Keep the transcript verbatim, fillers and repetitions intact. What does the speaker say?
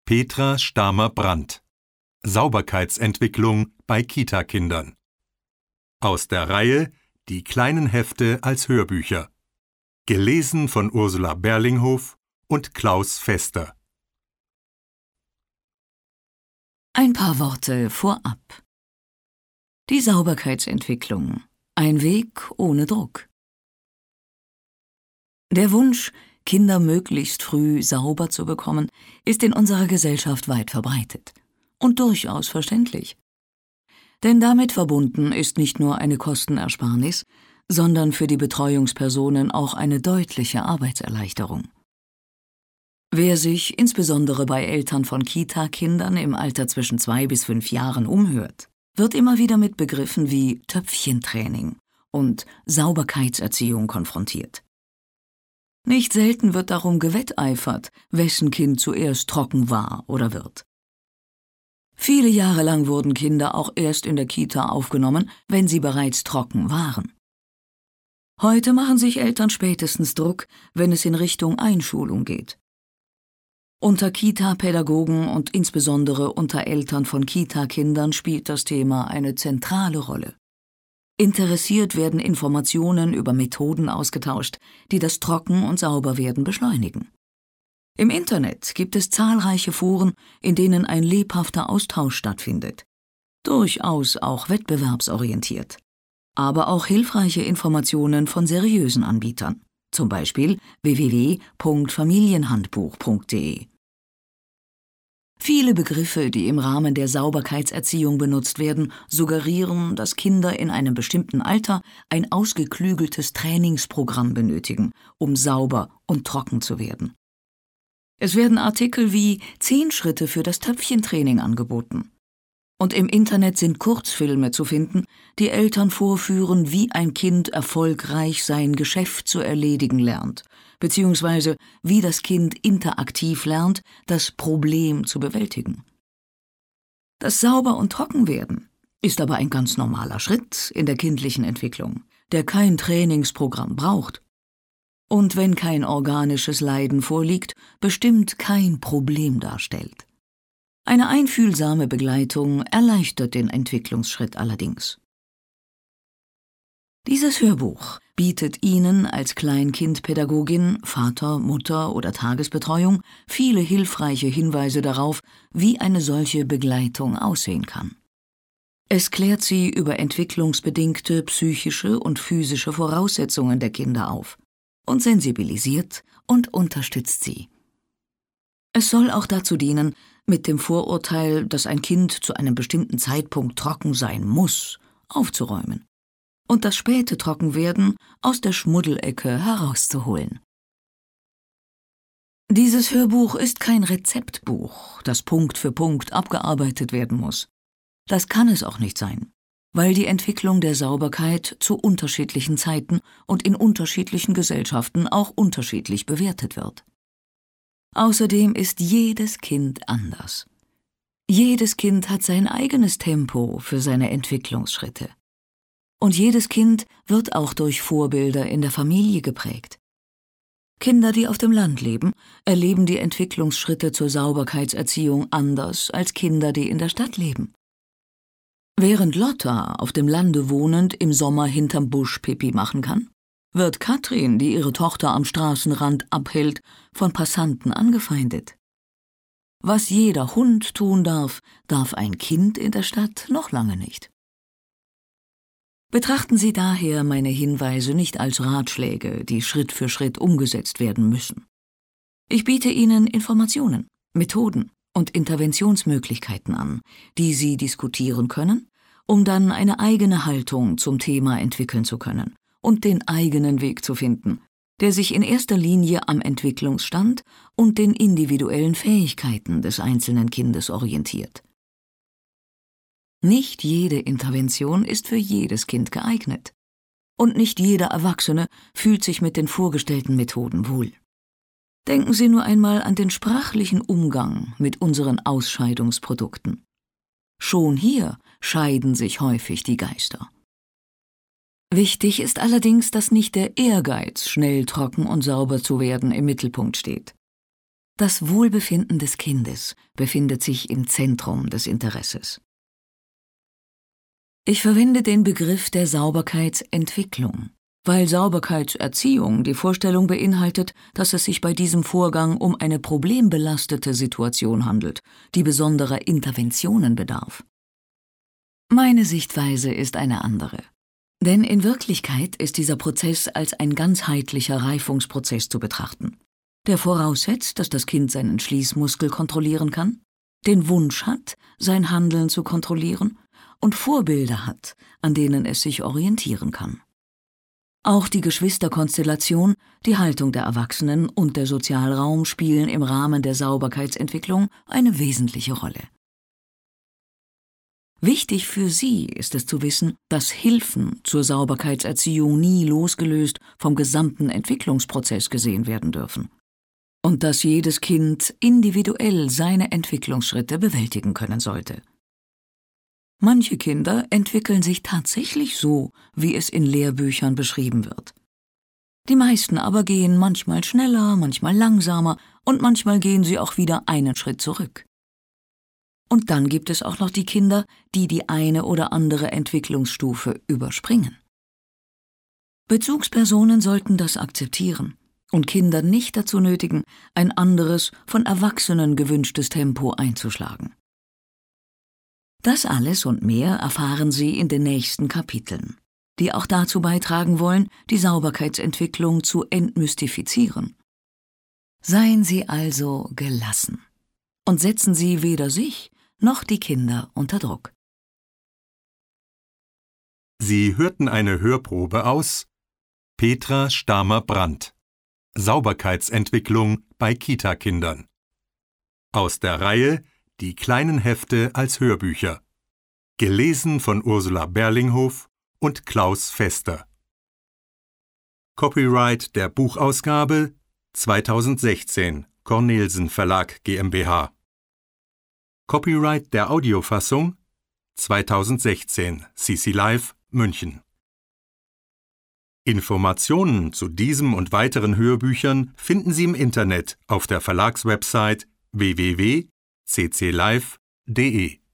Petra Stamer-Brandt. Sauberkeitsentwicklung bei Kita-Kindern. Aus der Reihe Die kleinen Hefte als Hörbücher. Gelesen von Ursula Berlinghof und Klaus Fester. Ein paar Worte vorab. Die Sauberkeitsentwicklung. Ein Weg ohne Druck. Der Wunsch, Kinder möglichst früh sauber zu bekommen, ist in unserer Gesellschaft weit verbreitet und durchaus verständlich. Denn damit verbunden ist nicht nur eine Kostenersparnis, sondern für die Betreuungspersonen auch eine deutliche Arbeitserleichterung. Wer sich insbesondere bei Eltern von Kita-Kindern im Alter zwischen zwei bis fünf Jahren umhört, wird immer wieder mit Begriffen wie Töpfchentraining und Sauberkeitserziehung konfrontiert. Nicht selten wird darum gewetteifert, wessen Kind zuerst trocken war oder wird. Viele Jahre lang wurden Kinder auch erst in der Kita aufgenommen, wenn sie bereits trocken waren. Heute machen sich Eltern spätestens Druck, wenn es in Richtung Einschulung geht. Unter Kita-Pädagogen und insbesondere unter Eltern von Kita-Kindern spielt das Thema eine zentrale Rolle. Interessiert werden Informationen über Methoden ausgetauscht, die das Trocken- und Sauberwerden beschleunigen. Im Internet gibt es zahlreiche Foren, in denen ein lebhafter Austausch stattfindet. Durchaus auch wettbewerbsorientiert. Aber auch hilfreiche Informationen von seriösen Anbietern, zum Beispiel w w w punkt familienhandbuch punkt d e. Viele Begriffe, die im Rahmen der Sauberkeitserziehung benutzt werden, suggerieren, dass Kinder in einem bestimmten Alter ein ausgeklügeltes Trainingsprogramm benötigen, um sauber und trocken zu werden. Es werden Artikel wie zehn Schritte für das Töpfchentraining angeboten. Und im Internet sind Kurzfilme zu finden, die Eltern vorführen, wie ein Kind erfolgreich sein Geschäft zu erledigen lernt, beziehungsweise wie das Kind interaktiv lernt, das Problem zu bewältigen. Das Sauber- und Trockenwerden ist aber ein ganz normaler Schritt in der kindlichen Entwicklung, der kein Trainingsprogramm braucht. Und wenn kein organisches Leiden vorliegt, bestimmt kein Problem darstellt. Eine einfühlsame Begleitung erleichtert den Entwicklungsschritt allerdings. Dieses Hörbuch bietet Ihnen als Kleinkindpädagogin, Vater, Mutter oder Tagesbetreuung viele hilfreiche Hinweise darauf, wie eine solche Begleitung aussehen kann. Es klärt Sie über entwicklungsbedingte psychische und physische Voraussetzungen der Kinder auf und sensibilisiert und unterstützt sie. Es soll auch dazu dienen, mit dem Vorurteil, dass ein Kind zu einem bestimmten Zeitpunkt trocken sein muss, aufzuräumen und das späte Trockenwerden aus der Schmuddelecke herauszuholen. Dieses Hörbuch ist kein Rezeptbuch, das Punkt für Punkt abgearbeitet werden muss. Das kann es auch nicht sein, weil die Entwicklung der Sauberkeit zu unterschiedlichen Zeiten und in unterschiedlichen Gesellschaften auch unterschiedlich bewertet wird. Außerdem ist jedes Kind anders. Jedes Kind hat sein eigenes Tempo für seine Entwicklungsschritte. Und jedes Kind wird auch durch Vorbilder in der Familie geprägt. Kinder, die auf dem Land leben, erleben die Entwicklungsschritte zur Sauberkeitserziehung anders als Kinder, die in der Stadt leben. Während Lotta, auf dem Lande wohnend, im Sommer hinterm Busch Pipi machen kann, wird Katrin, die ihre Tochter am Straßenrand abhält, von Passanten angefeindet. Was jeder Hund tun darf, darf ein Kind in der Stadt noch lange nicht. Betrachten Sie daher meine Hinweise nicht als Ratschläge, die Schritt für Schritt umgesetzt werden müssen. Ich biete Ihnen Informationen, Methoden und Interventionsmöglichkeiten an, die Sie diskutieren können, um dann eine eigene Haltung zum Thema entwickeln zu können und den eigenen Weg zu finden, der sich in erster Linie am Entwicklungsstand und den individuellen Fähigkeiten des einzelnen Kindes orientiert. Nicht jede Intervention ist für jedes Kind geeignet. Und nicht jeder Erwachsene fühlt sich mit den vorgestellten Methoden wohl. Denken Sie nur einmal an den sprachlichen Umgang mit unseren Ausscheidungsprodukten. Schon hier scheiden sich häufig die Geister. Wichtig ist allerdings, dass nicht der Ehrgeiz, schnell trocken und sauber zu werden, im Mittelpunkt steht. Das Wohlbefinden des Kindes befindet sich im Zentrum des Interesses. Ich verwende den Begriff der Sauberkeitsentwicklung, weil Sauberkeitserziehung die Vorstellung beinhaltet, dass es sich bei diesem Vorgang um eine problembelastete Situation handelt, die besonderer Interventionen bedarf. Meine Sichtweise ist eine andere. Denn in Wirklichkeit ist dieser Prozess als ein ganzheitlicher Reifungsprozess zu betrachten, der voraussetzt, dass das Kind seinen Schließmuskel kontrollieren kann, den Wunsch hat, sein Handeln zu kontrollieren und Vorbilder hat, an denen es sich orientieren kann. Auch die Geschwisterkonstellation, die Haltung der Erwachsenen und der Sozialraum spielen im Rahmen der Sauberkeitsentwicklung eine wesentliche Rolle. Wichtig für Sie ist es zu wissen, dass Hilfen zur Sauberkeitserziehung nie losgelöst vom gesamten Entwicklungsprozess gesehen werden dürfen und dass jedes Kind individuell seine Entwicklungsschritte bewältigen können sollte. Manche Kinder entwickeln sich tatsächlich so, wie es in Lehrbüchern beschrieben wird. Die meisten aber gehen manchmal schneller, manchmal langsamer und manchmal gehen sie auch wieder einen Schritt zurück. Und dann gibt es auch noch die Kinder, die die eine oder andere Entwicklungsstufe überspringen. Bezugspersonen sollten das akzeptieren und Kinder nicht dazu nötigen, ein anderes, von Erwachsenen gewünschtes Tempo einzuschlagen. Das alles und mehr erfahren Sie in den nächsten Kapiteln, die auch dazu beitragen wollen, die Sauberkeitsentwicklung zu entmystifizieren. Seien Sie also gelassen und setzen Sie weder sich noch die Kinder unter Druck. Sie hörten eine Hörprobe aus Petra Stamer-Brandt, Sauberkeitsentwicklung bei Kita-Kindern. Aus der Reihe Die kleinen Hefte als Hörbücher. Gelesen von Ursula Berlinghof und Klaus Fester. Copyright der Buchausgabe zweitausendsechzehn, Cornelsen Verlag GmbH. Copyright der Audiofassung zweitausendsechzehn, C C Live, München. Informationen zu diesem und weiteren Hörbüchern finden Sie im Internet auf der Verlagswebsite w w w punkt c c live punkt d e.